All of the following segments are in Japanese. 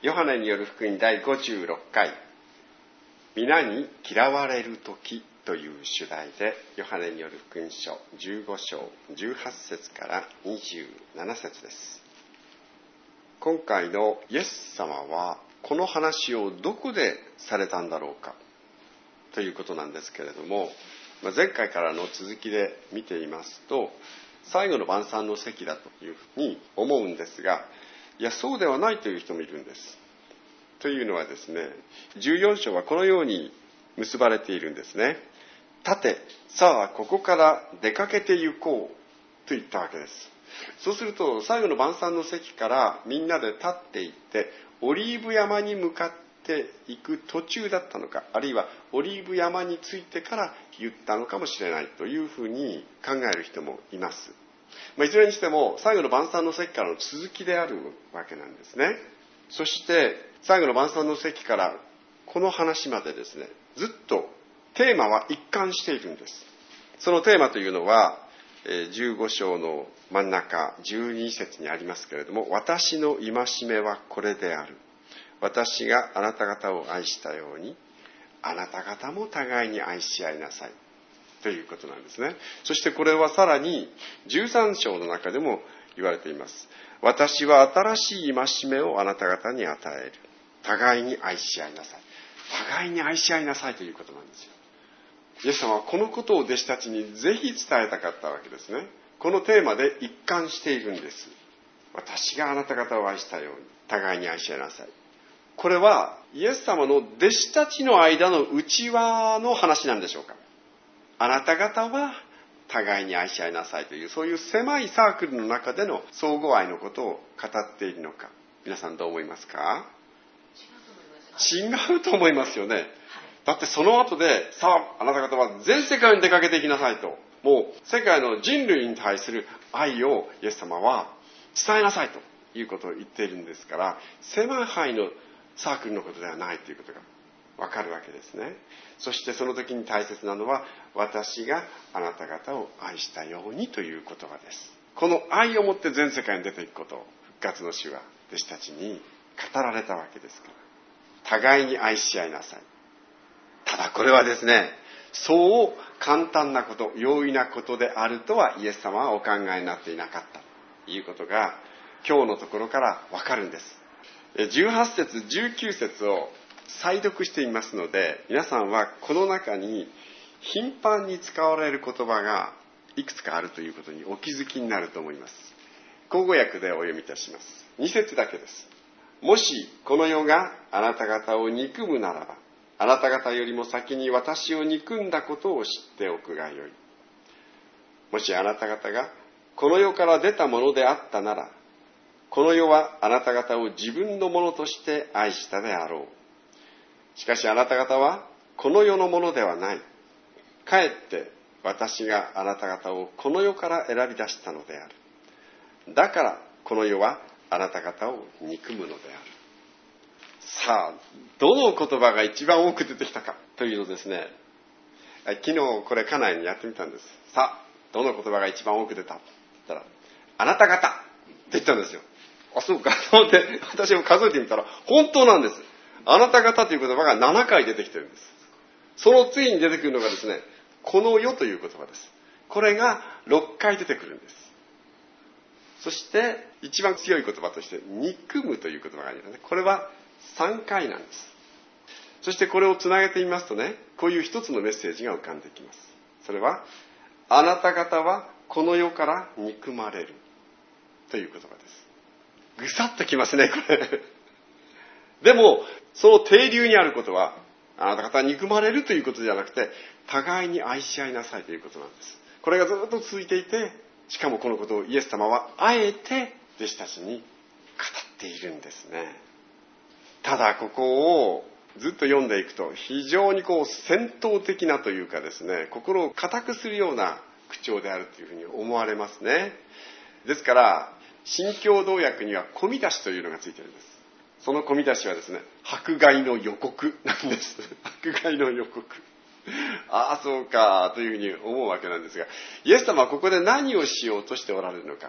ヨハネによる福音第56回、皆に嫌われる時という主題で、ヨハネによる福音書15章18節から27節です。今回のイエス様はこの話をどこでされたんだろうかということなんですけれども、前回からの続きで見ていますと、最後の晩餐の席だというふうに思うんですが、いやそうではないという人もいるんです。というのはですね、14章はこのように結ばれているんですね。立て、さあここから出かけて行こうと言ったわけです。そうすると最後の晩餐の席からみんなで立っていってオリーブ山に向かっていく途中だったのか、あるいはオリーブ山に着いてから言ったのかもしれないというふうに考える人もいます。いずれにしても最後の晩餐の席からの続きであるわけなんですね。そして最後の晩餐の席からこの話までですね、ずっとテーマは一貫しているんです。そのテーマというのは15章の真ん中12節にありますけれども、私の戒めはこれである。私があなた方を愛したようにあなた方も互いに愛し合いなさいということなんですね。そしてこれはさらに13章の中でも言われています。私は新しい戒めをあなた方に与える。互いに愛し合いなさい。互いに愛し合いなさいということなんですよ。イエス様はこのことを弟子たちにぜひ伝えたかったわけですね。このテーマで一貫しているんです。私があなた方を愛したように互いに愛し合いなさい。これはイエス様の弟子たちの間の内輪の話なんでしょうか。あなた方は互いに愛し合いなさいという、そういう狭いサークルの中での相互愛のことを語っているのか、皆さんどう思いますか？違うと思いますよね。だってその後で、さああなた方は全世界に出かけていきなさいと、もう世界の人類に対する愛をイエス様は伝えなさいということを言っているんですから、狭い範囲のサークルのことではないということがわかるわけですね。そしてその時に大切なのは、私があなた方を愛したようにという言葉です。この愛をもって全世界に出ていくことを復活の主は弟子たちに語られたわけですから、互いに愛し合いなさい。ただこれはですね、そう簡単なこと、容易なことであるとはイエス様はお考えになっていなかったということが今日のところからわかるんです。18節19節を再読していますので、皆さんはこの中に頻繁に使われる言葉がいくつかあるということにお気づきになると思います。口語訳でお読みいたします。2節だけです。もしこの世があなた方を憎むならば、あなた方よりも先に私を憎んだことを知っておくがよい。もしあなた方がこの世から出たものであったなら、この世はあなた方を自分のものとして愛したであろう。しかしあなた方はこの世のものではない。かえって私があなた方をこの世から選び出したのである。だからこの世はあなた方を憎むのである。さあ、どの言葉が一番多く出てきたかというのですね、昨日これ家内にやってみたんです。さあ、どの言葉が一番多く出たって言ったら、あなた方って言ったんですよ。あ、そうかと思って私も数えてみたら本当なんです。あなた方という言葉が7回出てきてるんです。その次に出てくるのがですね、この世という言葉です。これが6回出てくるんです。そして一番強い言葉として憎むという言葉がありますね。これは3回なんです。そしてこれをつなげてみますとね、こういう一つのメッセージが浮かんできます。それは、あなた方はこの世から憎まれるという言葉です。ぐさっときますね、これ。でもその底流にあることは、あなた方は憎まれるということじゃなくて、互いに愛し合いなさいということなんです。これがずっと続いていて、しかもこのことをイエス様はあえて弟子たちに語っているんですね。ただここをずっと読んでいくと、非常に戦闘的なというかですね、心を固くするような口調であるというふうに思われますね。ですから新共同訳には込み出しというのがついているんです。その込み出しはですね、迫害の予告なんです。迫害の予告。ああそうかというふうに思うわけなんですが、イエス様はここで何をしようとしておられるのか。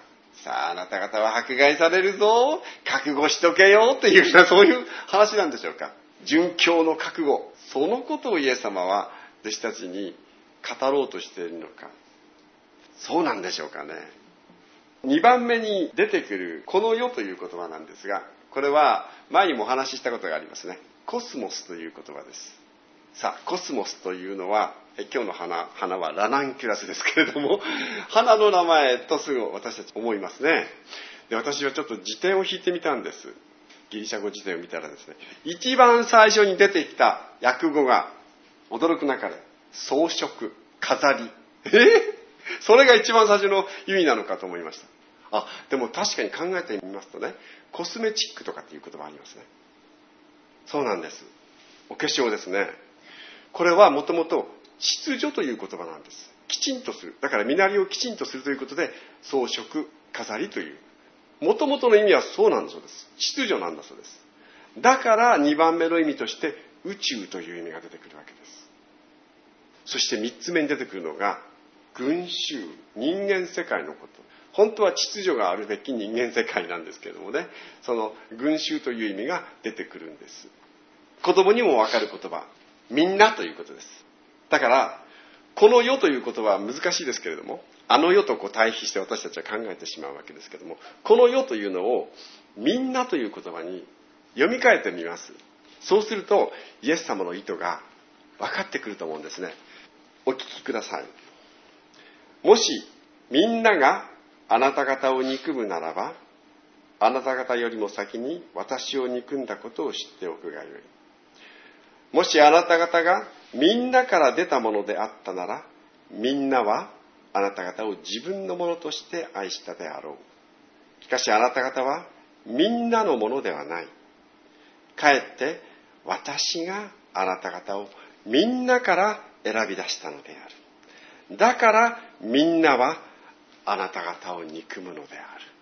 さあ、あなた方は迫害されるぞ、覚悟しとけよっていう、そういう話なんでしょうか。殉教の覚悟、そのことをイエス様は弟子たちに語ろうとしているのか。そうなんでしょうかね。2番目に出てくるこの世という言葉なんですが、これは前にもお話ししたことがありますね。コスモスという言葉です。さあ、コスモスというのは、今日の花はラナンキュラスですけれども、花の名前とすぐ私たち思いますね。で、私はちょっと辞典を引いてみたんです。ギリシャ語辞典を見たらですね、一番最初に出てきた訳語が驚くなかれ、装飾、飾り。それが一番最初の意味なのかと思いました。でも確かに考えてみますとね、コスメチックとかっていう言葉ありますね。そうなんです。お化粧ですね。これはもともと秩序という言葉なんです。きちんとする。だから身なりをきちんとするということで、装飾、飾りという。もともとの意味はそうなんだそうです。秩序なんだそうです。だから2番目の意味として宇宙という意味が出てくるわけです。そして3つ目に出てくるのが群衆、人間世界のこと。本当は秩序があるべき人間世界なんですけれどもね、その群衆という意味が出てくるんです。子供にもわかる言葉、みんなということです。だからこの世という言葉は難しいですけれども、あの世と対比して私たちは考えてしまうわけですけれども、この世というのをみんなという言葉に読み替えてみます。そうするとイエス様の意図が分かってくると思うんですね。お聞きください。もしみんながあなた方を憎むならば、あなた方よりも先に私を憎んだことを知っておくがよい。もしあなた方がみんなから出たものであったなら、みんなはあなた方を自分のものとして愛したであろう。しかしあなた方はみんなのものではない。かえって私があなた方をみんなから選び出したのである。だからみんなはあなた方を憎むのである。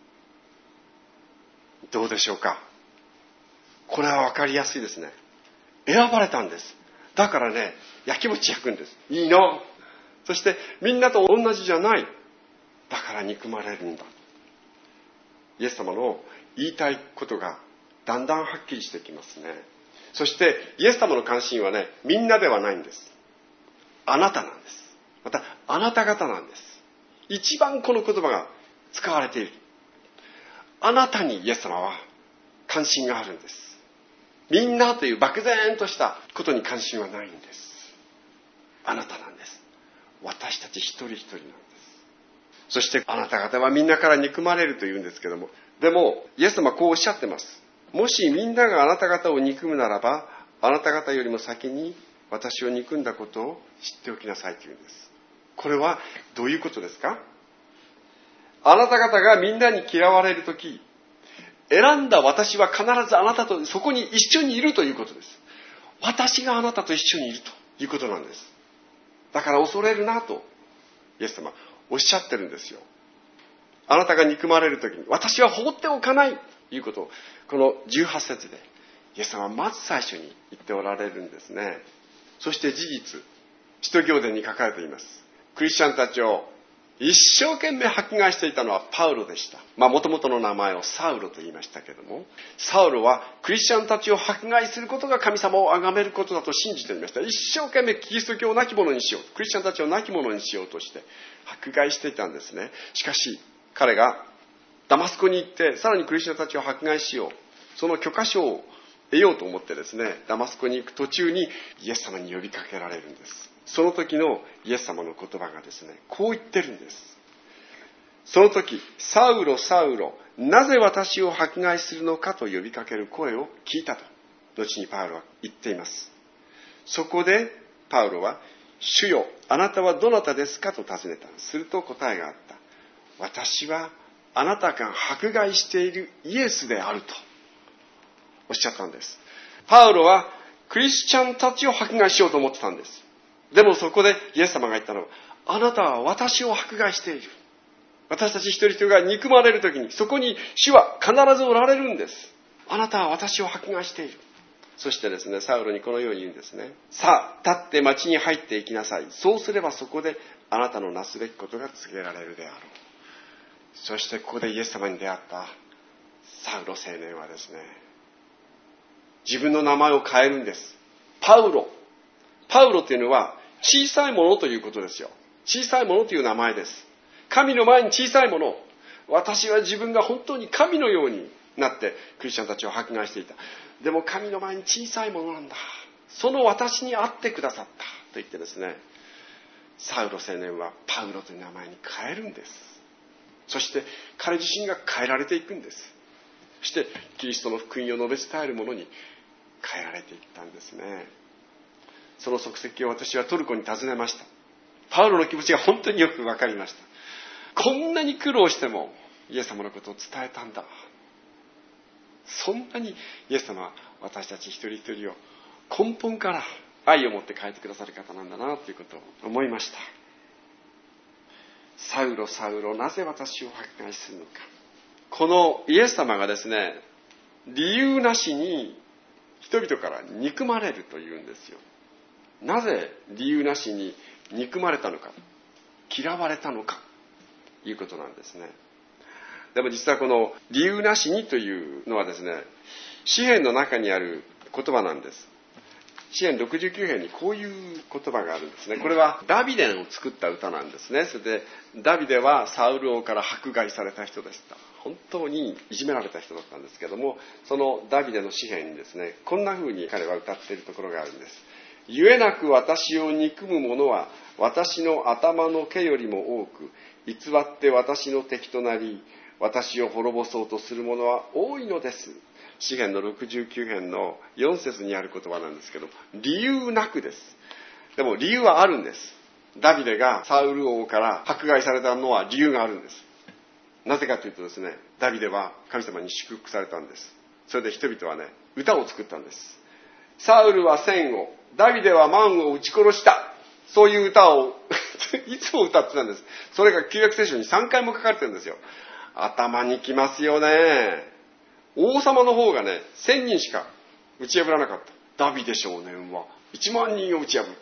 どうでしょうか。これは分かりやすいですね。選ばれたんです。だからね、焼き餅焼くんです。いいの。そしてみんなと同じじゃない。だから憎まれるんだ。イエス様の言いたいことがだんだんはっきりしてきますね。そしてイエス様の関心はね、みんなではないんです。あなたなんです。またあなた方なんです。一番この言葉が使われている。あなたにイエス様は関心があるんです。みんなという漠然としたことに関心はないんです。あなたなんです。私たち一人一人なんです。そしてあなた方はみんなから憎まれるというんですけども、でもイエス様はこうおっしゃってます。もしみんながあなた方を憎むならば、あなた方よりも先に私を憎んだことを知っておきなさいというんです。これはどういうことですか？あなた方がみんなに嫌われるとき、選んだ私は必ずあなたとそこに一緒にいるということです。私があなたと一緒にいるということなんです。だから恐れるなとイエス様おっしゃってるんですよ。あなたが憎まれるときに私は放っておかないということをこの18節でイエス様はまず最初に言っておられるんですね。そして事実、使徒行伝に書かれています。クリスチャンたちを一生懸命迫害していたのはパウロでした。もともとの名前をサウロと言いましたけれども、サウロはクリスチャンたちを迫害することが神様を崇めることだと信じていました。一生懸命キリスト教を亡き者にしよう、クリスチャンたちを亡き者にしようとして迫害していたんですね。しかし彼がダマスコに行ってさらにクリスチャンたちを迫害しよう、その許可証を得ようと思ってですね、ダマスコに行く途中にイエス様に呼びかけられるんです。その時のイエス様の言葉がですね、こう言ってるんです。その時、サウロ、サウロ、なぜ私を迫害するのかと呼びかける声を聞いたと、後にパウロは言っています。そこでパウロは、主よ、あなたはどなたですかと尋ねた。すると答えがあった。私はあなたが迫害しているイエスであるとおっしゃったんです。パウロはクリスチャンたちを迫害しようと思ってたんです。でもそこでイエス様が言ったのは、あなたは私を迫害している。私たち一人一人が憎まれるときに、そこに主は必ずおられるんです。あなたは私を迫害している。そしてですね、サウロにこのように言うんですね。さあ、立って町に入っていきなさい。そうすればそこであなたのなすべきことが告げられるであろう。 そしてここでイエス様に出会ったサウロ青年はですね、自分の名前を変えるんです。パウロというのは小さいものということですよ。小さいものという名前です。神の前に小さいもの。私は自分が本当に神のようになってクリスチャンたちを迫害していた。でも神の前に小さいものなんだ。その私に会ってくださったと言ってですね、サウロ青年はパウロという名前に変えるんです。そして彼自身が変えられていくんです。そしてキリストの福音を述べ伝えるものに変えられていったんですね。その足跡を私はトルコに訪ねました。パウロの気持ちが本当によく分かりました。こんなに苦労してもイエス様のことを伝えたんだ。そんなにイエス様は私たち一人一人を根本から愛を持って変えてくださる方なんだなということを思いました。サウロ、サウロ、なぜ私を迫害するのか。このイエス様がですね、理由なしに人々から憎まれるというんですよ。なぜ理由なしに憎まれたのか、嫌われたのかということなんですね。でも実はこの理由なしにというのはですね、詩編の中にある言葉なんです。詩編69編にこういう言葉があるんですね。これはダビデを作った歌なんですね。それでダビデはサウル王から迫害された人でした。本当にいじめられた人だったんですけども、そのダビデの詩編にですね、こんな風に彼は歌っているところがあるんです。ゆえなく私を憎む者は私の頭の毛よりも多く、偽って私の敵となり、私を滅ぼそうとする者は多いのです。詩編の69編の4節にある言葉なんですけど、理由なくです。でも理由はあるんです。ダビデがサウル王から迫害されたのは理由があるんです。なぜかというとですね、ダビデは神様に祝福されたんです。それで人々はね、歌を作ったんです。サウルは千を、ダビデは万を撃ち殺した。そういう歌をいつも歌ってたんです。それが旧約聖書に3回も書かれてるんですよ。頭にきますよね。王様の方がね、1000人しか打ち破らなかった。ダビデ少年は1万人を打ち破った。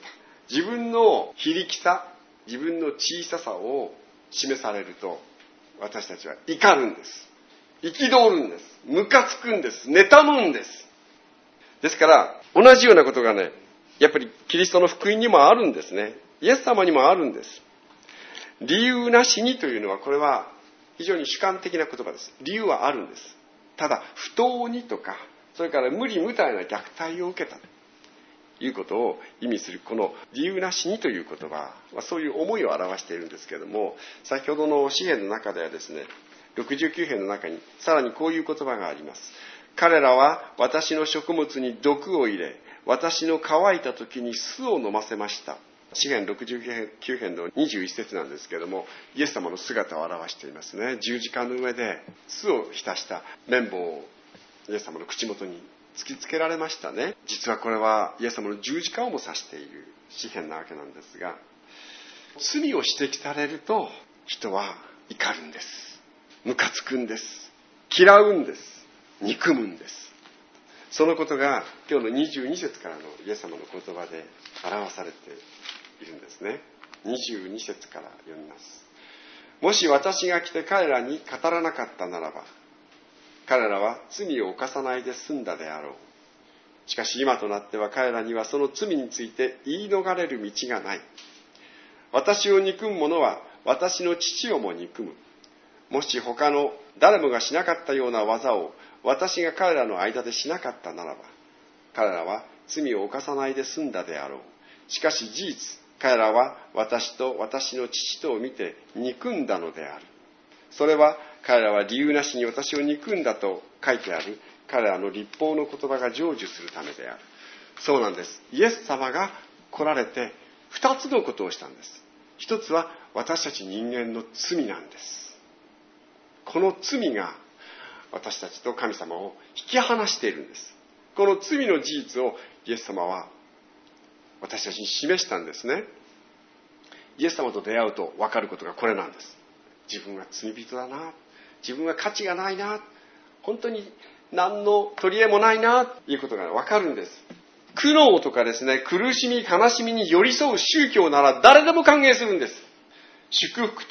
自分の非力さ、自分の小ささを示されると、私たちは怒るんです。憤るんです。ムカつくんです。妬むんです。ですから、同じようなことがね、やっぱりキリストの福音にもあるんですね。イエス様にもあるんです。理由なしにというのは、これは非常に主観的な言葉です。理由はあるんです。ただ、不当にとか、それから無理無体な虐待を受けたということを意味する、この理由なしにという言葉は、そういう思いを表しているんですけれども、先ほどの詩編の中ではですね、69編の中にさらにこういう言葉があります。彼らは私の食物に毒を入れ、私の乾いた時に酢を飲ませました。詩編69編の21節なんですけれども、イエス様の姿を表していますね。十字架の上で酢を浸した綿棒をイエス様の口元に突きつけられましたね。実はこれはイエス様の十字架をも指している詩編なわけなんですが、罪を指摘されると人は怒るんです。ムカつくんです。嫌うんです。憎むんです。そのことが今日の22節からのイエス様の言葉で表されているんですね。22節から読みます。もし私が来て彼らに語らなかったならば、彼らは罪を犯さないで済んだであろう。しかし今となっては彼らにはその罪について言い逃れる道がない。私を憎む者は私の父をも憎む。もし他の誰もがしなかったような技を私が彼らの間でしなかったならば、彼らは罪を犯さないで済んだであろう。しかし事実、彼らは私と私の父とを見て憎んだのである。それは彼らは理由なしに私を憎んだと書いてある彼らの律法の言葉が成就するためである。そうなんです。イエス様が来られて2つのことをしたんです。一つは私たち人間の罪なんです。この罪が私たちと神様を引き離しているんです。この罪の事実をイエス様は私たちに示したんですね。イエス様と出会うと分かることがこれなんです。自分は罪人だな、自分は価値がないな、本当に何の取り柄もないなということが分かるんです。苦悩とかですね、苦しみ悲しみに寄り添う宗教なら誰でも歓迎するんです。祝福と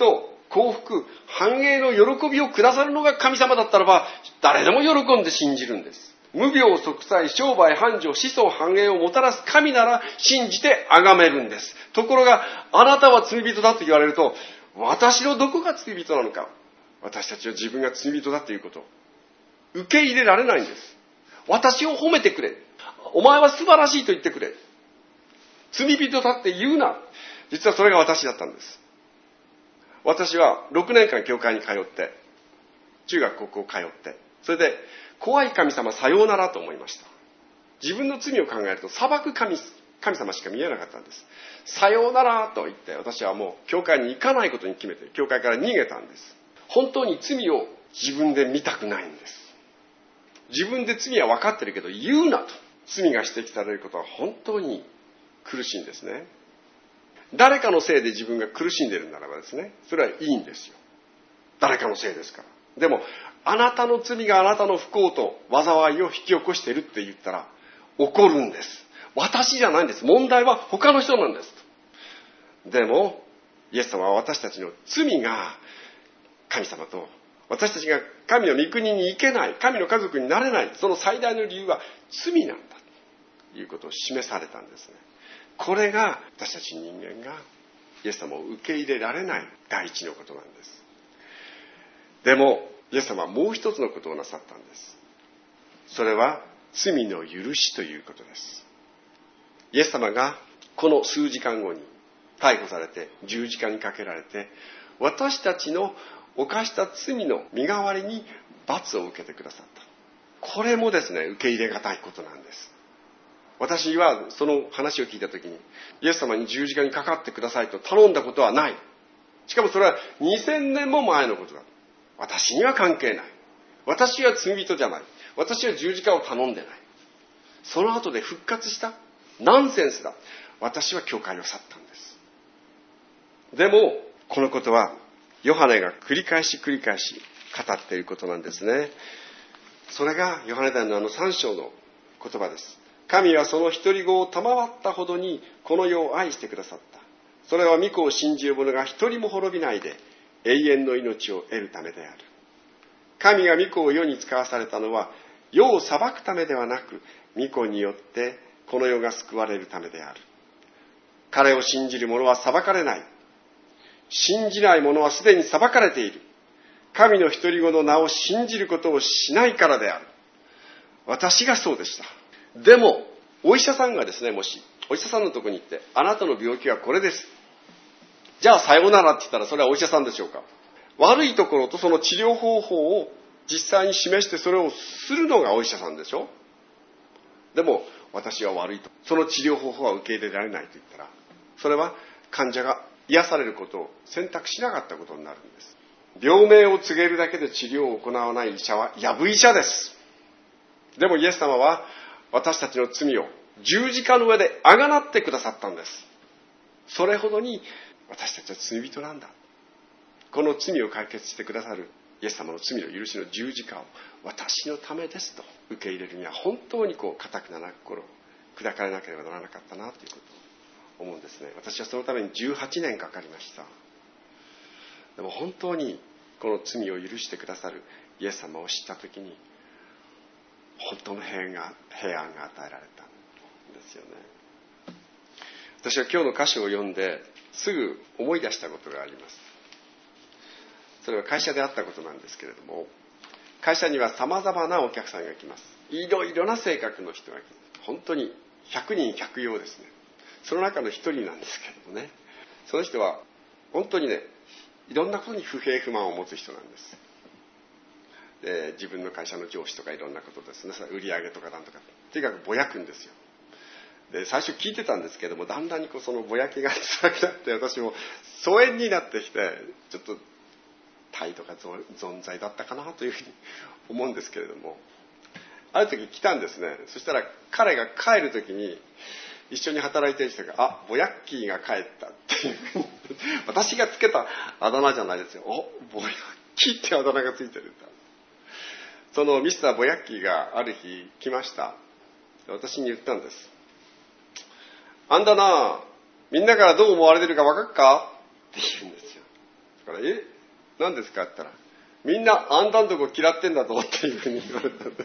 幸福、繁栄の喜びをくださるのが神様だったらば、誰でも喜んで信じるんです。無病息災、商売繁盛、子孫繁栄をもたらす神なら信じて崇めるんです。ところが、あなたは罪人だと言われると、私のどこが罪人なのか。私たちは自分が罪人だということ。受け入れられないんです。私を褒めてくれ。お前は素晴らしいと言ってくれ。罪人だって言うな。実はそれが私だったんです。私は6年間教会に通って、中学高校通って、それで怖い神様さようならと思いました。自分の罪を考えると裁く神様しか見えなかったんです。さようならと言って、私はもう教会に行かないことに決めて、教会から逃げたんです。本当に罪を自分で見たくないんです。自分で罪は分かってるけど言うなと。罪が指摘されることは本当に苦しいんですね。誰かのせいで自分が苦しんでいるならばですね、それはいいんですよ。誰かのせいですから。でも、あなたの罪があなたの不幸と災いを引き起こしているって言ったら怒るんです。私じゃないんです。問題は他の人なんです。でも、イエス様は私たちの罪が神様と、私たちが神の御国に行けない、神の家族になれない、その最大の理由は罪なんだということを示されたんですね。これが私たち人間がイエス様を受け入れられない第一のことなんです。でもイエス様はもう一つのことをなさったんです。それは罪の許しということです。イエス様がこの数時間後に逮捕されて十字架にかけられて、私たちの犯した罪の身代わりに罰を受けてくださった。これもですね、受け入れがたいことなんです。私はその話を聞いたときに、イエス様に十字架にかかってくださいと頼んだことはない。しかもそれは2000年も前のことだ。私には関係ない。私は罪人じゃない。私は十字架を頼んでない。その後で復活した。ナンセンスだ。私は教会を去ったんです。でも、このことは、ヨハネが繰り返し語っていることなんですね。それがヨハネ伝の3章の言葉です。神はその一人子を賜ったほどにこの世を愛してくださった。それは御子を信じる者が一人も滅びないで永遠の命を得るためである。神が御子を世に使わされたのは世を裁くためではなく、御子によってこの世が救われるためである。彼を信じる者は裁かれない。信じない者はすでに裁かれている。神の一人子の名を信じることをしないからである。私がそうでした。でも、お医者さんがですね、もし、お医者さんのところに行って、あなたの病気はこれです。じゃあさようならって言ったら、それはお医者さんでしょうか。悪いところとその治療方法を実際に示してそれをするのがお医者さんでしょ。でも、私は悪いと。その治療方法は受け入れられないと言ったら、それは患者が癒されることを選択しなかったことになるんです。病名を告げるだけで治療を行わない医者はやぶ医者です。でもイエス様は私たちの罪を十字架の上であがなってくださったんです。それほどに私たちは罪人なんだ。この罪を解決してくださるイエス様の罪の許しの十字架を私のためですと受け入れるには本当に固くな心を砕かれなければならなかったなということを思うんですね。私はそのために18年かかりました。でも本当にこの罪を許してくださるイエス様を知ったときに本当の平安が与えられたんですよね。私は今日の箇所を読んですぐ思い出したことがあります。それは会社であったことなんですけれども、会社には様々なお客さんが来ます。いろいろな性格の人が来ます。本当に100人100用ですね。その中の一人なんですけれどもね、その人は本当にね、いろんなことに不平不満を持つ人なんです。で、自分の会社の上司とかいろんなことですね、それ売上とかなんとか、とにかくぼやくんですよ。で、最初聞いてたんですけども、だんだんにそのぼやきが辛くなって、私も疎遠になってきて、ちょっと態度が存在だったかなというふうに思うんですけれども、ある時来たんですね。そしたら彼が帰る時に一緒に働いている人が、ぼやっきーが帰ったっていうふうに私がつけたあだ名じゃないですよ。ぼやっきーってあだ名がついてるんだ。そのミスターぼやっきーがある日来ました。私に言ったんです。あんだな、みんなからどう思われてるか分かっかって言うんですよ。だから何ですかって言ったら、みんなあんたんとこ嫌ってんだぞっていうふうに言われたんです。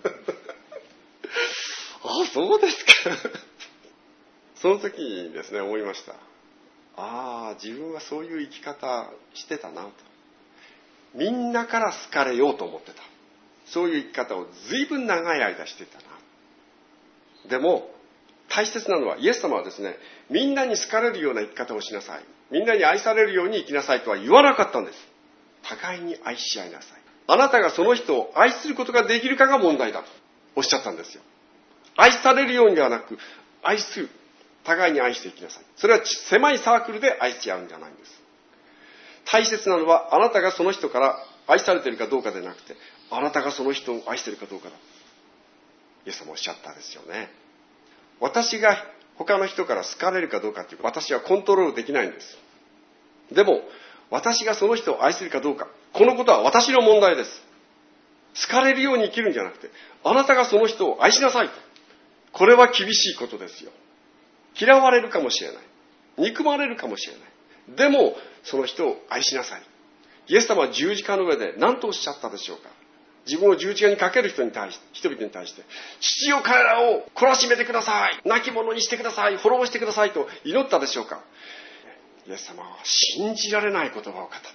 あ、そうですか。その時にですね、思いました。自分はそういう生き方してたなと。みんなから好かれようと思ってた。そういう生き方を随分長い間してたな。でも、大切なのは、イエス様はですね、みんなに好かれるような生き方をしなさい。みんなに愛されるように生きなさいとは言わなかったんです。互いに愛し合いなさい。あなたがその人を愛することができるかが問題だとおっしゃったんですよ。愛されるようにではなく、愛する。互いに愛していきなさい。それは狭いサークルで愛し合うんじゃないんです。大切なのは、あなたがその人から愛されているかどうかでなくて、あなたがその人を愛しているかどうかだ。イエス様おっしゃったんですよね。私が他の人から好かれるかどうかっていう、私はコントロールできないんです。でも、私がその人を愛するかどうか、このことは私の問題です。好かれるように生きるんじゃなくて、あなたがその人を愛しなさい。これは厳しいことですよ。嫌われるかもしれない。憎まれるかもしれない。でも、その人を愛しなさい。イエス様は十字架の上で何とおっしゃったでしょうか。自分を十字架にかける人々に対して、父よ彼らを懲らしめてください。亡き者にしてください。滅ぼしてくださいと祈ったでしょうか。イエス様は信じられない言葉を語ったんです。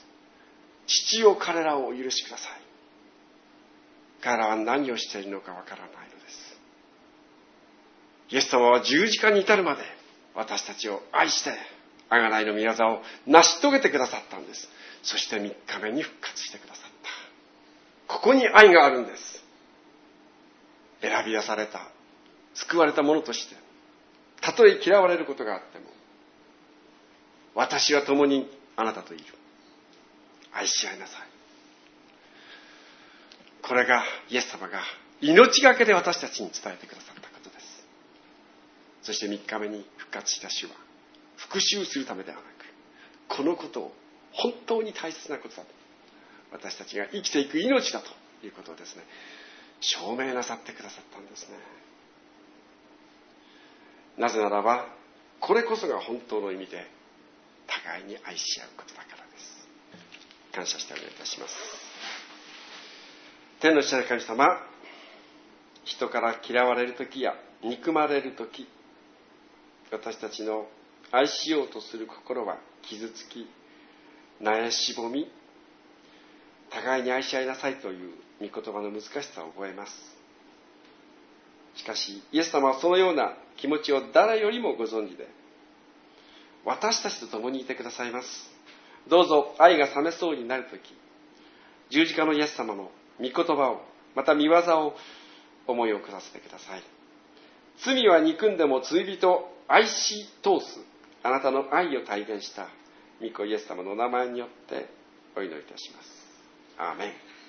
父よ彼らをお許しください。彼らは何をしているのかわからないのです。イエス様は十字架に至るまで私たちを愛して、贖いの御業を成し遂げてくださったんです。そして3日目に復活してくださった。ここに愛があるんです。選び出された、救われた者として、たとえ嫌われることがあっても、私は共にあなたといる。愛し合いなさい。これがイエス様が命がけで私たちに伝えてくださったことです。そして3日目に復活した主は、復讐するためではなく、このことを本当に大切なことだと、私たちが生きていく命だということをですね、証明なさってくださったんですね。なぜならば、これこそが本当の意味で互いに愛し合うことだからです。感謝してお願いいたします。天の父なる神様、人から嫌われるときや憎まれるとき、私たちの愛しようとする心は傷つき、萎えしぼみ、互いに愛し合いなさいという御言葉の難しさを覚えます。しかし、イエス様はそのような気持ちを誰よりもご存知で、私たちと共にいてくださいます。どうぞ愛が冷めそうになるとき、十字架のイエス様の御言葉を、また御業を思い起こさせてください。罪は憎んでも罪人を愛し通す、あなたの愛を体現した御子イエス様の名前によってお祈りいたします。アーメン。